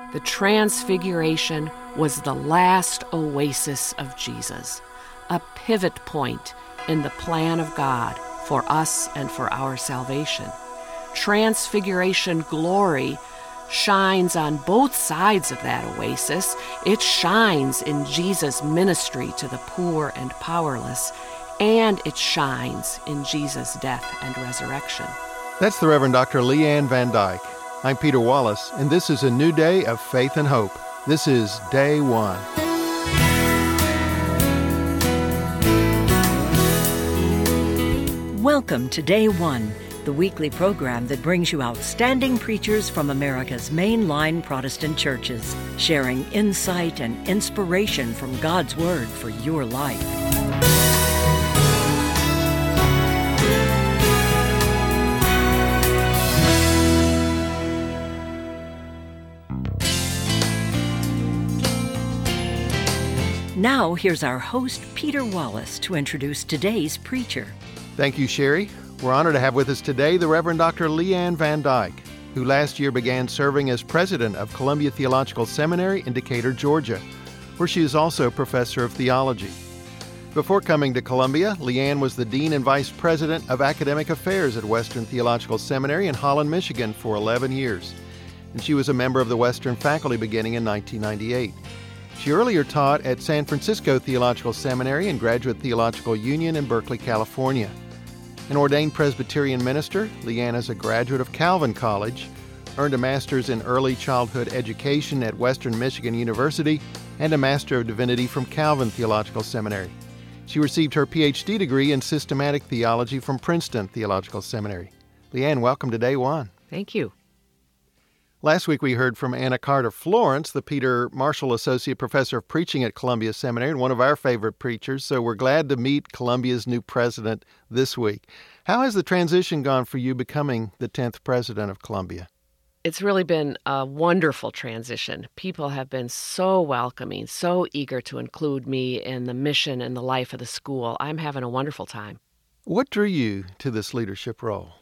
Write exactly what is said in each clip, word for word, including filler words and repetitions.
The Transfiguration was the last oasis of Jesus, a pivot point in the plan of God for us and for our salvation. Transfiguration glory shines on both sides of that oasis. It shines in Jesus' ministry to the poor and powerless, and it shines in Jesus' death and resurrection. That's the Reverend Doctor Leanne Van Dyke. I'm Peter Wallace, and this is a new day of faith and hope. This is Day One. Welcome to Day One, the weekly program that brings you outstanding preachers from America's mainline Protestant churches, sharing insight and inspiration from God's Word for your life. Now, here's our host, Peter Wallace, to introduce today's preacher. Thank you, Sherry. We're honored to have with us today the Reverend Doctor Leanne Van Dyke, who last year began serving as president of Columbia Theological Seminary in Decatur, Georgia, where she is also professor of theology. Before coming to Columbia, Leanne was the dean and vice president of academic affairs at Western Theological Seminary in Holland, Michigan for eleven years, and she was a member of the Western faculty beginning in nineteen ninety-eight. She earlier taught at San Francisco Theological Seminary and Graduate Theological Union in Berkeley, California. An ordained Presbyterian minister, Leanne is a graduate of Calvin College, earned a master's in early childhood education at Western Michigan University, and a Master of Divinity from Calvin Theological Seminary. She received her P H D degree in systematic theology from Princeton Theological Seminary. Leanne, welcome to Day One. Thank you. Last week we heard from Anna Carter Florence, the Peter Marshall Associate Professor of Preaching at Columbia Seminary and one of our favorite preachers, so we're glad to meet Columbia's new president this week. How has the transition gone for you becoming the tenth president of Columbia? It's really been a wonderful transition. People have been so welcoming, so eager to include me in the mission and the life of the school. I'm having a wonderful time. What drew you to this leadership role?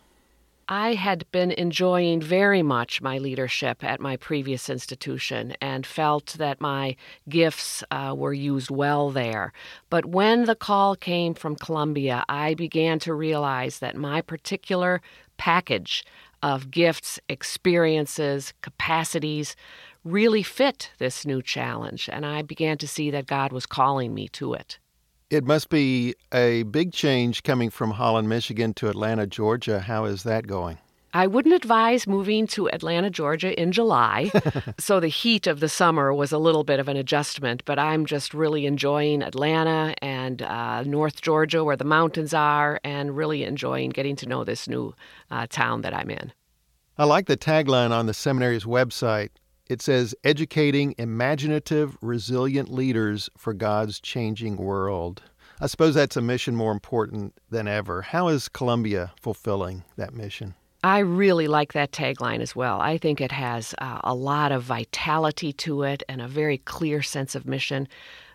I had been enjoying very much my leadership at my previous institution and felt that my gifts uh, were used well there. But when the call came from Columbia, I began to realize that my particular package of gifts, experiences, capacities really fit this new challenge, and I began to see that God was calling me to it. It must be a big change coming from Holland, Michigan to Atlanta, Georgia. How is that going? I wouldn't advise moving to Atlanta, Georgia in July, so the heat of the summer was a little bit of an adjustment, but I'm just really enjoying Atlanta and uh, North Georgia where the mountains are and really enjoying getting to know this new uh, town that I'm in. I like the tagline on the seminary's website. It says, educating imaginative, resilient leaders for God's changing world. I suppose that's a mission more important than ever. How is Columbia fulfilling that mission? I really like that tagline as well. I think it has uh, a lot of vitality to it and a very clear sense of mission.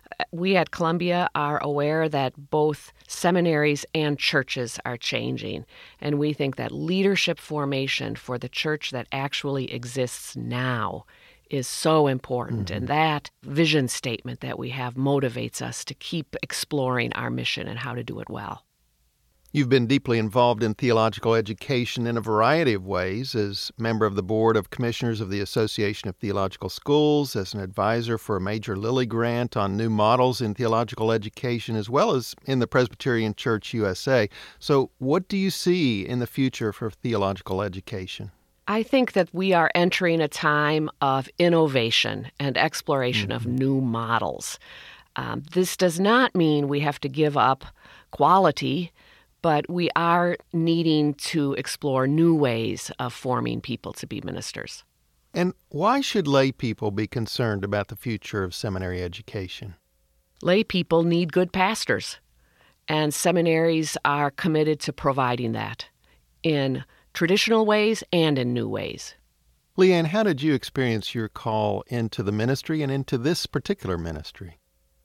We at Columbia are aware that both seminaries and churches are changing, and we think that leadership formation for the church that actually exists now is so important, mm-hmm. and that vision statement that we have motivates us to keep exploring our mission and how to do it well. You've been deeply involved in theological education in a variety of ways, as member of the Board of Commissioners of the Association of Theological Schools, as an advisor for a major Lilly grant on new models in theological education, as well as in the Presbyterian Church U S A. So what do you see in the future for theological education? I think that we are entering a time of innovation and exploration mm-hmm. of new models. Um, this does not mean we have to give up quality, but we are needing to explore new ways of forming people to be ministers. And why should lay people be concerned about the future of seminary education? Lay people need good pastors, and seminaries are committed to providing that in traditional ways and in new ways. Leanne, how did you experience your call into the ministry and into this particular ministry?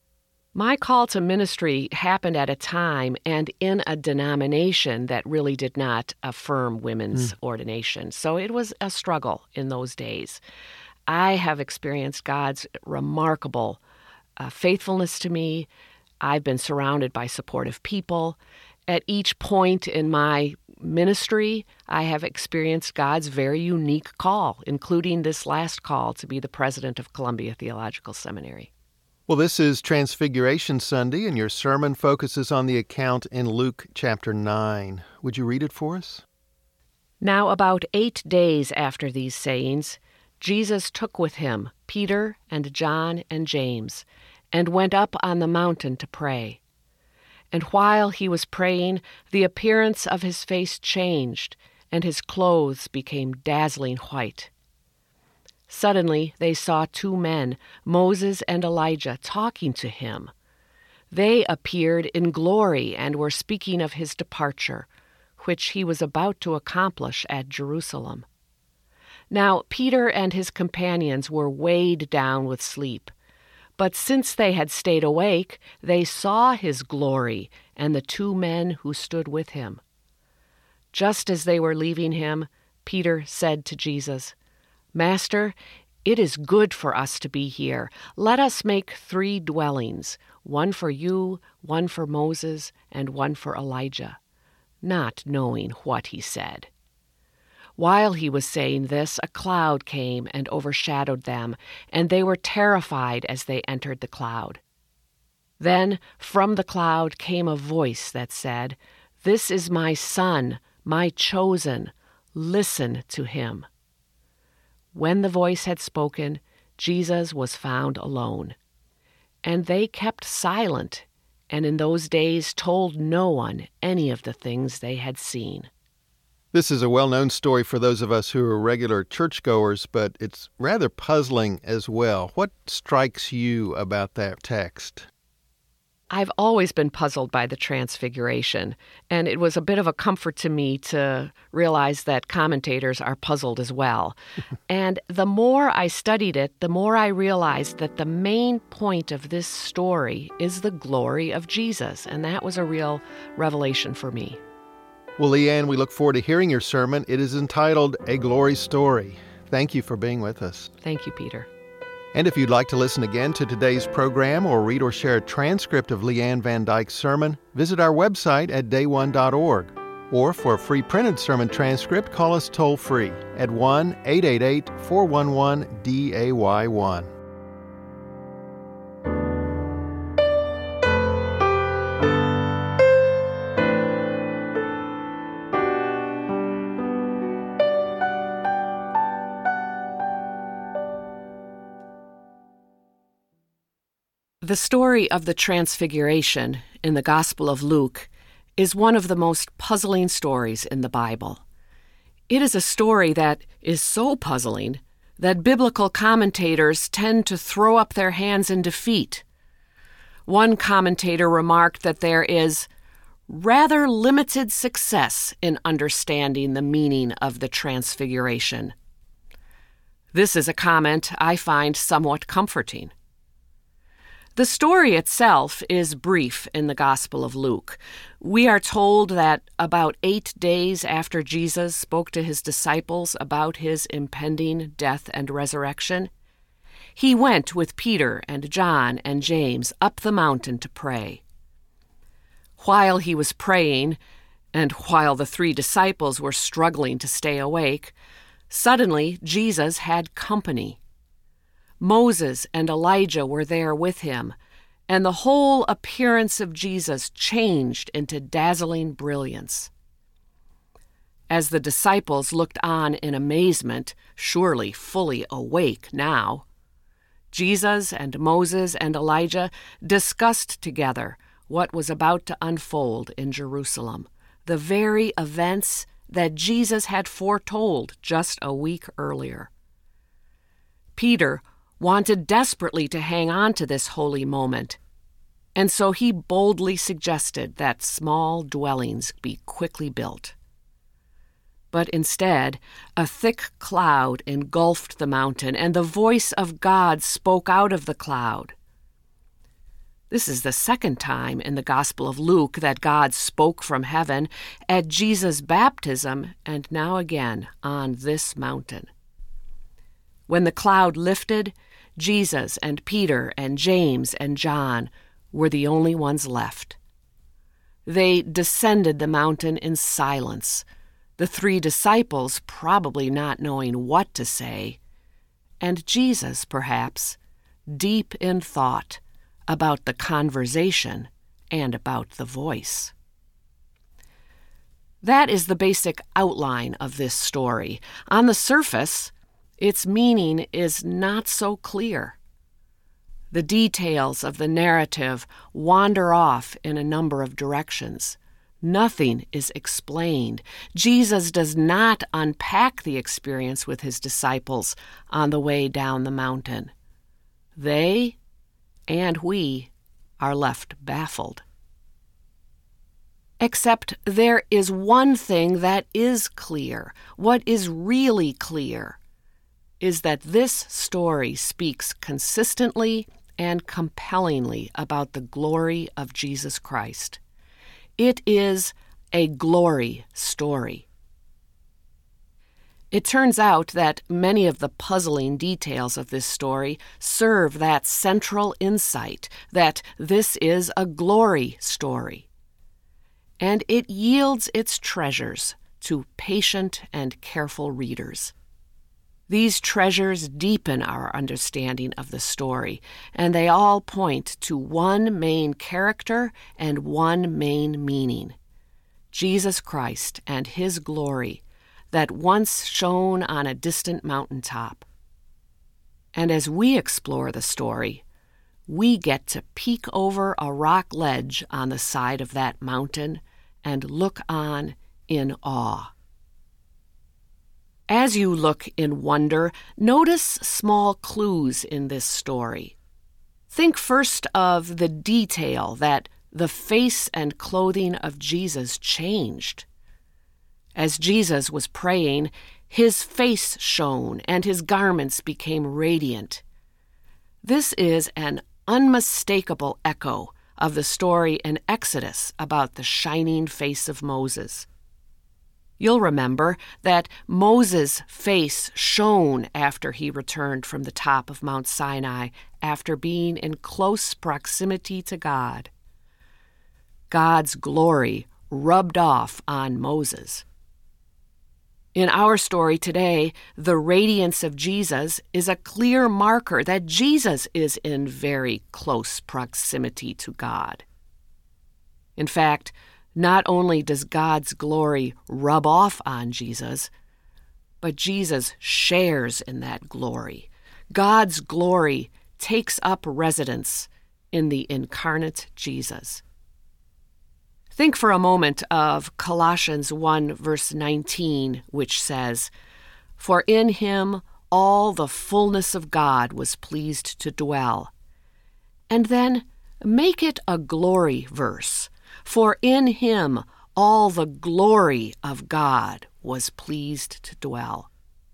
My call to ministry happened at a time and in a denomination that really did not affirm women's mm. ordination. So it was a struggle in those days. I have experienced God's remarkable uh, faithfulness to me. I've been surrounded by supportive people. At each point in my ministry, I have experienced God's very unique call, including this last call to be the president of Columbia Theological Seminary. Well, this is Transfiguration Sunday, and your sermon focuses on the account in Luke chapter nine. Would you read it for us? Now about eight days after these sayings, Jesus took with him Peter and John and James, and went up on the mountain to pray. And while he was praying, the appearance of his face changed, and his clothes became dazzling white. Suddenly they saw two men, Moses and Elijah, talking to him. They appeared in glory and were speaking of his departure, which he was about to accomplish at Jerusalem. Now Peter and his companions were weighed down with sleep. But since they had stayed awake, they saw his glory and the two men who stood with him. Just as they were leaving him, Peter said to Jesus, "Master, it is good for us to be here. Let us make three dwellings, one for you, one for Moses, and one for Elijah," not knowing what he said. While he was saying this, a cloud came and overshadowed them, and they were terrified as they entered the cloud. Then from the cloud came a voice that said, "This is my Son, my chosen. Listen to him." When the voice had spoken, Jesus was found alone. And they kept silent, and in those days told no one any of the things they had seen. This is a well-known story for those of us who are regular churchgoers, but it's rather puzzling as well. What strikes you about that text? I've always been puzzled by the Transfiguration, and it was a bit of a comfort to me to realize that commentators are puzzled as well. And the more I studied it, the more I realized that the main point of this story is the glory of Jesus, and that was a real revelation for me. Well, Leanne, we look forward to hearing your sermon. It is entitled A Glory Story. Thank you for being with us. Thank you, Peter. And if you'd like to listen again to today's program or read or share a transcript of Leanne Van Dyke's sermon, visit our website at day one dot org. Or for a free printed sermon transcript, call us toll-free at one eight eight eight, four one one, D A Y one. The story of the Transfiguration in the Gospel of Luke is one of the most puzzling stories in the Bible. It is a story that is so puzzling that biblical commentators tend to throw up their hands in defeat. One commentator remarked that there is rather limited success in understanding the meaning of the Transfiguration. This is a comment I find somewhat comforting. The story itself is brief in the Gospel of Luke. We are told that about eight days after Jesus spoke to his disciples about his impending death and resurrection, he went with Peter and John and James up the mountain to pray. While he was praying, and while the three disciples were struggling to stay awake, suddenly Jesus had company. Moses and Elijah were there with him, and the whole appearance of Jesus changed into dazzling brilliance. As the disciples looked on in amazement, surely fully awake now, Jesus and Moses and Elijah discussed together what was about to unfold in Jerusalem, the very events that Jesus had foretold just a week earlier. Peter wanted desperately to hang on to this holy moment, and so he boldly suggested that small dwellings be quickly built. But instead, a thick cloud engulfed the mountain, and the voice of God spoke out of the cloud. This is the second time in the Gospel of Luke that God spoke from heaven, at Jesus' baptism and now again on this mountain. When the cloud lifted, Jesus and Peter and James and John were the only ones left. They descended the mountain in silence, the three disciples probably not knowing what to say, and Jesus, perhaps, deep in thought about the conversation and about the voice. That is the basic outline of this story. On the surface, its meaning is not so clear. The details of the narrative wander off in a number of directions. Nothing is explained. Jesus does not unpack the experience with his disciples on the way down the mountain. They and we are left baffled. Except there is one thing that is clear. What is really clear is that this story speaks consistently and compellingly about the glory of Jesus Christ. It is a glory story. It turns out that many of the puzzling details of this story serve that central insight that this is a glory story. And it yields its treasures to patient and careful readers. These treasures deepen our understanding of the story, and they all point to one main character and one main meaning: Jesus Christ and his glory that once shone on a distant mountaintop. And as we explore the story, we get to peek over a rock ledge on the side of that mountain and look on in awe. As you look in wonder, notice small clues in this story. Think first of the detail that the face and clothing of Jesus changed. As Jesus was praying, his face shone and his garments became radiant. This is an unmistakable echo of the story in Exodus about the shining face of Moses. You'll remember that Moses' face shone after he returned from the top of Mount Sinai after being in close proximity to God. God's glory rubbed off on Moses. In our story today, the radiance of Jesus is a clear marker that Jesus is in very close proximity to God. In fact, not only does God's glory rub off on Jesus, but Jesus shares in that glory. God's glory takes up residence in the incarnate Jesus. Think for a moment of Colossians one, verse nineteen, which says, "For in him all the fullness of God was pleased to dwell." And then make it a glory verse. For in him all the glory of God was pleased to dwell.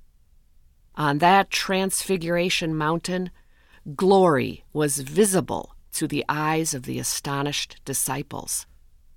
On that transfiguration mountain, glory was visible to the eyes of the astonished disciples.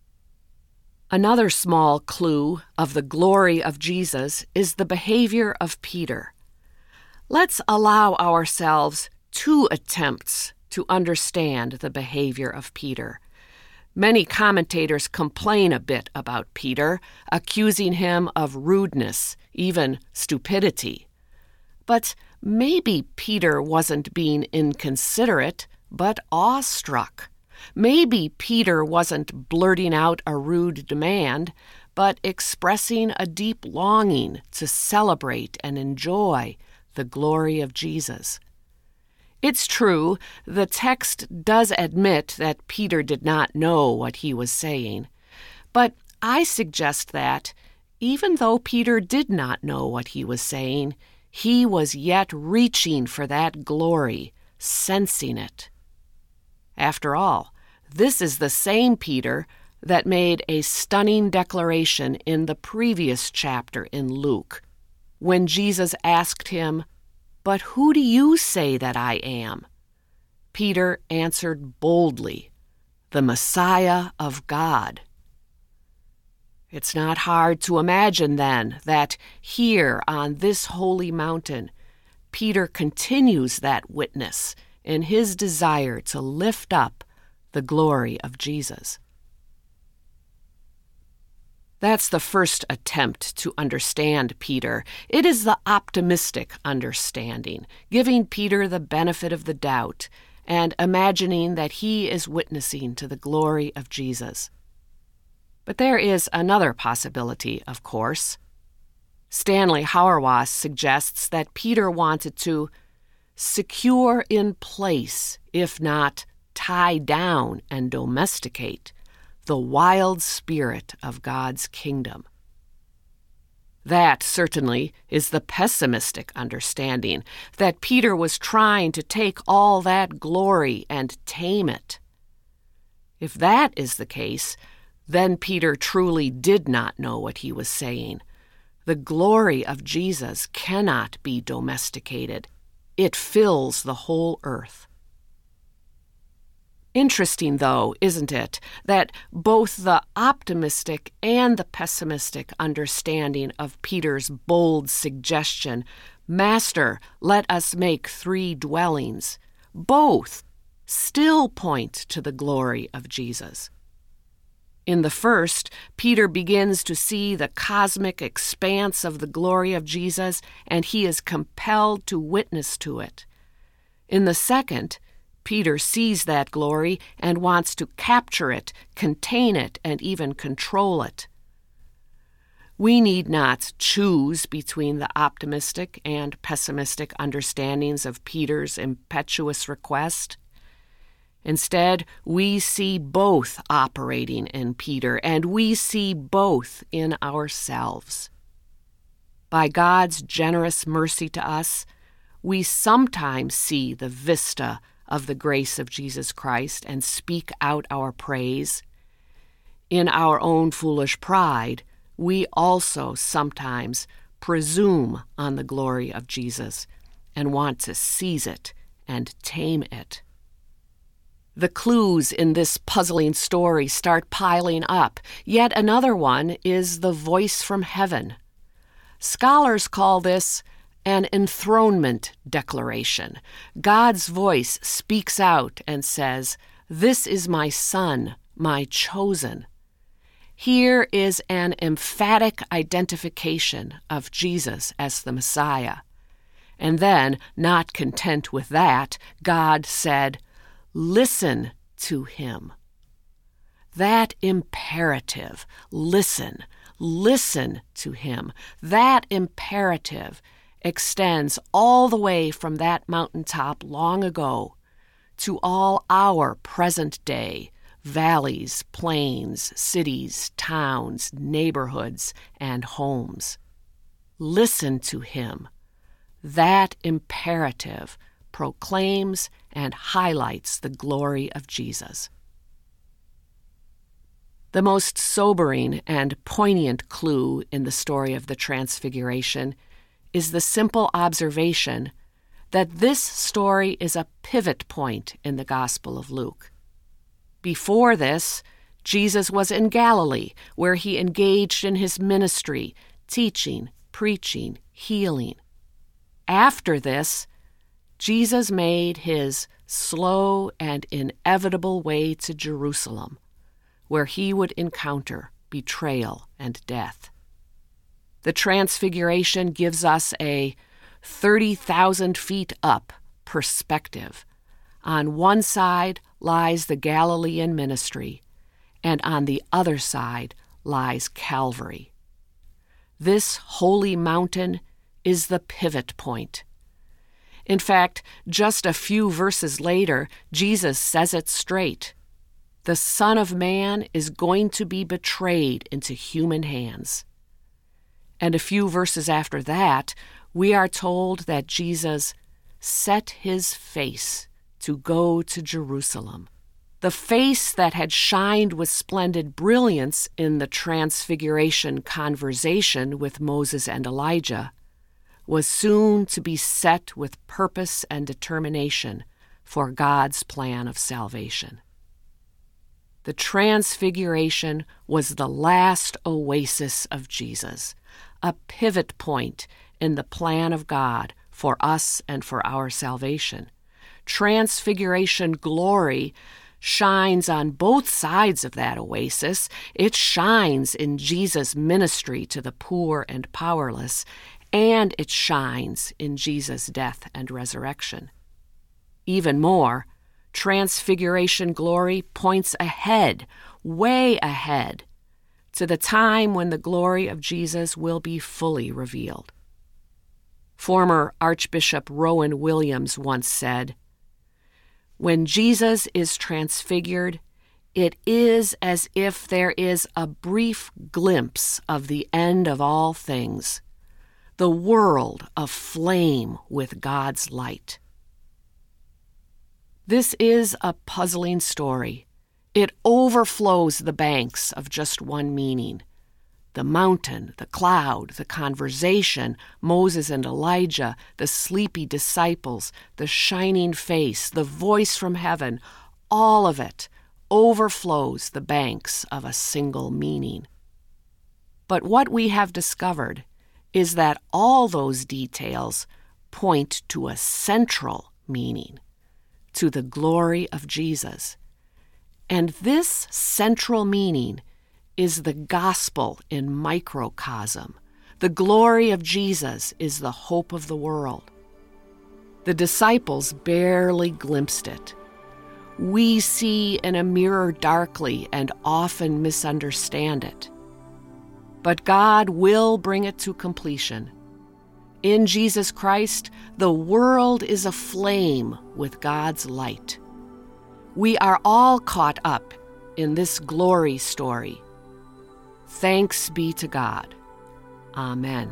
Another small clue of the glory of Jesus is the behavior of Peter. Let's allow ourselves two attempts to understand the behavior of Peter. Many commentators complain a bit about Peter, accusing him of rudeness, even stupidity. But maybe Peter wasn't being inconsiderate, but awestruck. Maybe Peter wasn't blurting out a rude demand, but expressing a deep longing to celebrate and enjoy the glory of Jesus. It's true, the text does admit that Peter did not know what he was saying. But I suggest that, even though Peter did not know what he was saying, he was yet reaching for that glory, sensing it. After all, this is the same Peter that made a stunning declaration in the previous chapter in Luke, when Jesus asked him, "But who do you say that I am?" Peter answered boldly, "The Messiah of God." It's not hard to imagine, then, that here on this holy mountain, Peter continues that witness in his desire to lift up the glory of Jesus. That's the first attempt to understand Peter. It is the optimistic understanding, giving Peter the benefit of the doubt and imagining that he is witnessing to the glory of Jesus. But there is another possibility, of course. Stanley Hauerwas suggests that Peter wanted to secure in place, if not tie down and domesticate, the wild spirit of God's kingdom. That certainly is the pessimistic understanding, that Peter was trying to take all that glory and tame it. If that is the case, then Peter truly did not know what he was saying. The glory of Jesus cannot be domesticated. It fills the whole earth. Interesting, though, isn't it, that both the optimistic and the pessimistic understanding of Peter's bold suggestion, "Master, let us make three dwellings," both still point to the glory of Jesus. In the first, Peter begins to see the cosmic expanse of the glory of Jesus, and he is compelled to witness to it. In the second, Peter sees that glory and wants to capture it, contain it, and even control it. We need not choose between the optimistic and pessimistic understandings of Peter's impetuous request. Instead, we see both operating in Peter, and we see both in ourselves. By God's generous mercy to us, we sometimes see the vista of the grace of Jesus Christ and speak out our praise. In our own foolish pride, we also sometimes presume on the glory of Jesus and want to seize it and tame it. The clues in this puzzling story start piling up. Yet another one is the voice from heaven. Scholars call this an enthronement declaration. God's voice speaks out and says, "This is my Son, my chosen." Here is an emphatic identification of Jesus as the Messiah. And then, not content with that, God said, "Listen to him." That imperative, listen, listen to him, that imperative extends all the way from that mountaintop long ago to all our present day valleys, plains, cities, towns, neighborhoods, and homes. Listen to him. That imperative proclaims and highlights the glory of Jesus. The most sobering and poignant clue in the story of the Transfiguration is the simple observation that this story is a pivot point in the Gospel of Luke. Before this, Jesus was in Galilee, where he engaged in his ministry, teaching, preaching, healing. After this, Jesus made his slow and inevitable way to Jerusalem, where he would encounter betrayal and death. The Transfiguration gives us a thirty thousand feet up perspective. On one side lies the Galilean ministry, and on the other side lies Calvary. This holy mountain is the pivot point. In fact, just a few verses later, Jesus says it straight. The Son of Man is going to be betrayed into human hands. And a few verses after that, we are told that Jesus set his face to go to Jerusalem. The face that had shined with splendid brilliance in the Transfiguration conversation with Moses and Elijah was soon to be set with purpose and determination for God's plan of salvation. The Transfiguration was the last oasis of Jesus, a pivot point in the plan of God for us and for our salvation. Transfiguration glory shines on both sides of that oasis. It shines in Jesus' ministry to the poor and powerless, and it shines in Jesus' death and resurrection. Even more, Transfiguration glory points ahead, way ahead, to the time when the glory of Jesus will be fully revealed. Former Archbishop Rowan Williams once said, "When Jesus is transfigured, it is as if there is a brief glimpse of the end of all things, the world aflame with God's light." This is a puzzling story. It overflows the banks of just one meaning. The mountain, the cloud, the conversation, Moses and Elijah, the sleepy disciples, the shining face, the voice from heaven, all of it overflows the banks of a single meaning. But what we have discovered is that all those details point to a central meaning, to the glory of Jesus. And this central meaning is the gospel in microcosm. The glory of Jesus is the hope of the world. The disciples barely glimpsed it. We see in a mirror darkly and often misunderstand it. But God will bring it to completion. In Jesus Christ, the world is aflame with God's light. We are all caught up in this glory story. Thanks be to God. Amen.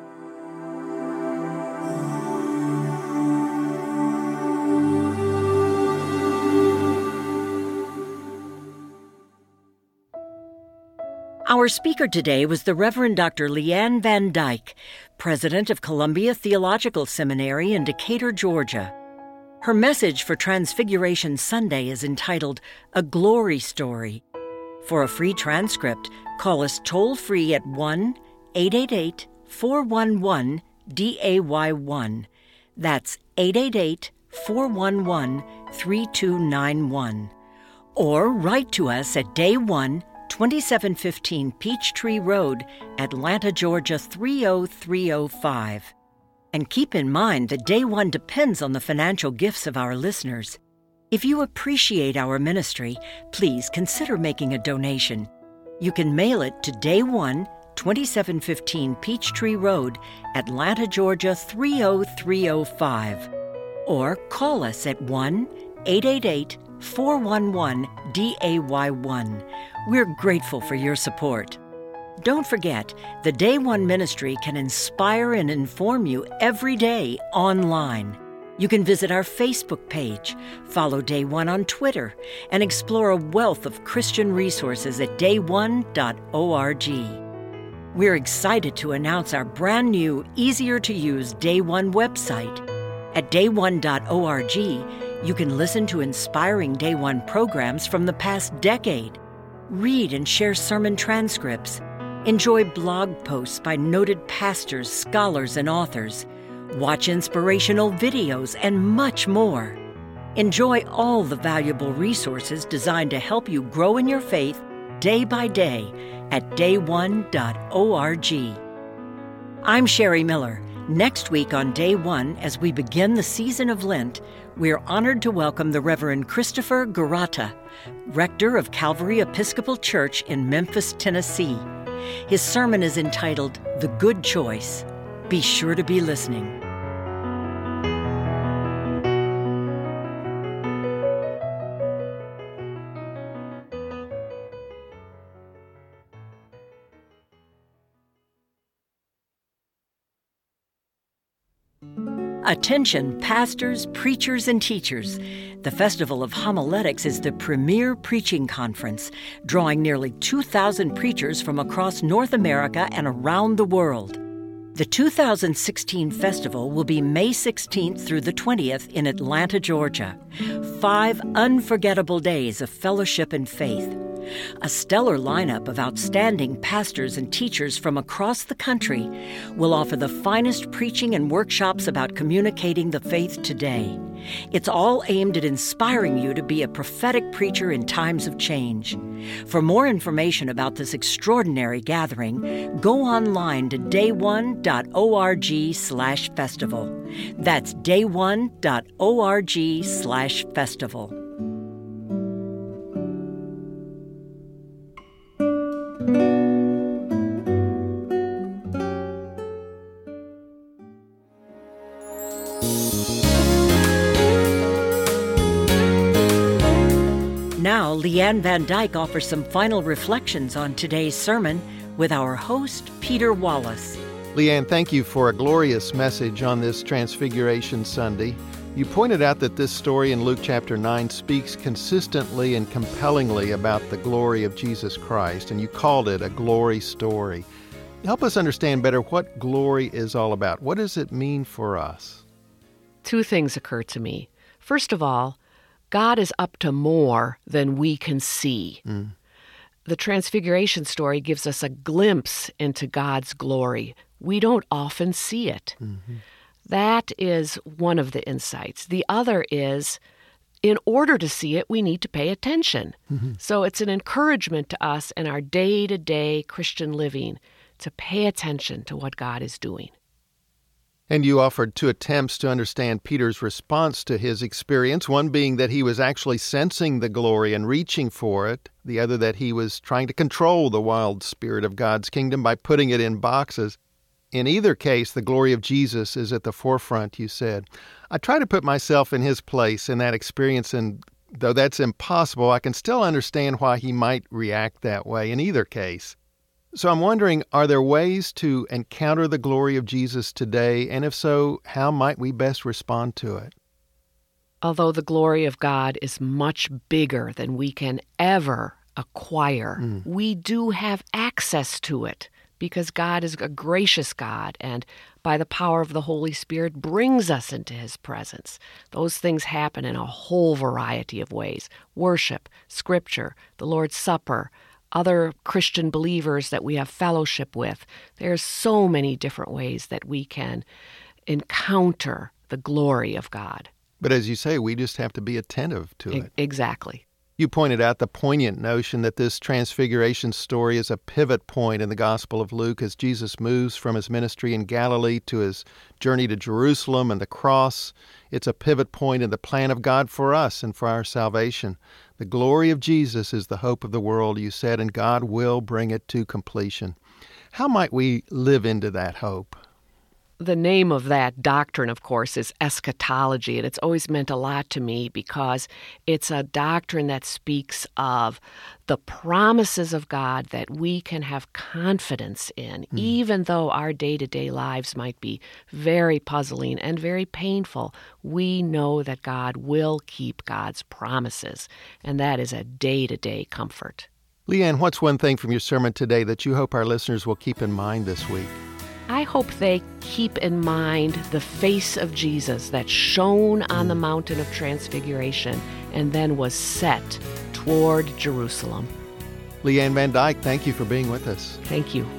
Our speaker today was the Reverend Doctor Leanne Van Dyke, president of Columbia Theological Seminary in Decatur, Georgia. Her message for Transfiguration Sunday is entitled A Glory Story. For a free transcript, call us toll-free at one eight eight eight, four one one, D A Y one. That's eight eight eight, four one one, three two nine one. Or write to us at Day One, twenty-seven fifteen Peachtree Road, Atlanta, Georgia three oh three oh five. And keep in mind that Day One depends on the financial gifts of our listeners. If you appreciate our ministry, please consider making a donation. You can mail it to Day One, twenty-seven fifteen Peachtree Road, Atlanta, Georgia three oh three oh five. Or call us at one eight eight eight, four one one, D A Y one. We're grateful for your support. Don't forget, the Day One ministry can inspire and inform you every day online. You can visit our Facebook page, follow Day One on Twitter, and explore a wealth of Christian resources at day one dot org. We're excited to announce our brand new, easier-to-use Day One website. At day one dot org, you can listen to inspiring Day One programs from the past decade, read and share sermon transcripts, enjoy blog posts by noted pastors, scholars, and authors, watch inspirational videos, and much more. Enjoy all the valuable resources designed to help you grow in your faith day by day at day one dot org. I'm Sherry Miller. Next week on Day One, as we begin the season of Lent, we're honored to welcome the Reverend Christopher Garata, rector of Calvary Episcopal Church in Memphis, Tennessee. His sermon is entitled The Good Choice. Be sure to be listening. Attention, pastors, preachers, and teachers. The Festival of Homiletics is the premier preaching conference, drawing nearly two thousand preachers from across North America and around the world. The two thousand sixteen festival will be May sixteenth through the twentieth in Atlanta, Georgia. Five unforgettable days of fellowship and faith. A stellar lineup of outstanding pastors and teachers from across the country will offer the finest preaching and workshops about communicating the faith today. It's all aimed at inspiring you to be a prophetic preacher in times of change. For more information about this extraordinary gathering, go online to day one dot org slash festival. That's day one dot org slash festival. Now, Leanne Van Dyke offers some final reflections on today's sermon with our host, Peter Wallace. Leanne, thank you for a glorious message on this Transfiguration Sunday. You pointed out that this story in Luke chapter nine speaks consistently and compellingly about the glory of Jesus Christ, and you called it a glory story. Help us understand better what glory is all about. What does it mean for us? Two things occur to me. First of all, God is up to more than we can see. Mm. The Transfiguration story gives us a glimpse into God's glory. We don't often see it. Mm-hmm. That is one of the insights. The other is, in order to see it, we need to pay attention. Mm-hmm. So it's an encouragement to us in our day-to-day Christian living to pay attention to what God is doing. And you offered two attempts to understand Peter's response to his experience, one being that he was actually sensing the glory and reaching for it, the other that he was trying to control the wild spirit of God's kingdom by putting it in boxes. In either case, the glory of Jesus is at the forefront, you said. I try to put myself in his place in that experience, and though that's impossible, I can still understand why he might react that way in either case. So I'm wondering, are there ways to encounter the glory of Jesus today? And if so, how might we best respond to it? Although the glory of God is much bigger than we can ever acquire, mm. we do have access to it because God is a gracious God and by the power of the Holy Spirit brings us into His presence. Those things happen in a whole variety of ways. Worship, Scripture, the Lord's Supper, other Christian believers that we have fellowship with. There's so many different ways that we can encounter the glory of God. But as you say, we just have to be attentive to it. Exactly. You pointed out the poignant notion that this Transfiguration story is a pivot point in the Gospel of Luke as Jesus moves from his ministry in Galilee to his journey to Jerusalem and the cross. It's a pivot point in the plan of God for us and for our salvation. The glory of Jesus is the hope of the world, you said, and God will bring it to completion. How might we live into that hope? The name of that doctrine, of course, is eschatology, and it's always meant a lot to me because it's a doctrine that speaks of the promises of God that we can have confidence in, mm. even though our day-to-day lives might be very puzzling and very painful. We know that God will keep God's promises, and that is a day-to-day comfort. Leanne, what's one thing from your sermon today that you hope our listeners will keep in mind this week? I hope they keep in mind the face of Jesus that shone on the mountain of Transfiguration and then was set toward Jerusalem. Leanne Van Dyke, thank you for being with us. Thank you.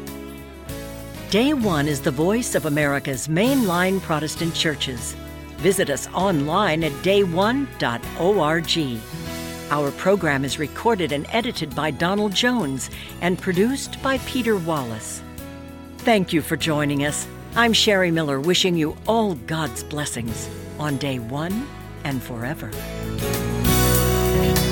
Day One is the voice of America's mainline Protestant churches. Visit us online at day one dot org. Our program is recorded and edited by Donald Jones and produced by Peter Wallace. Thank you for joining us. I'm Sherry Miller, wishing you all God's blessings on Day One and forever.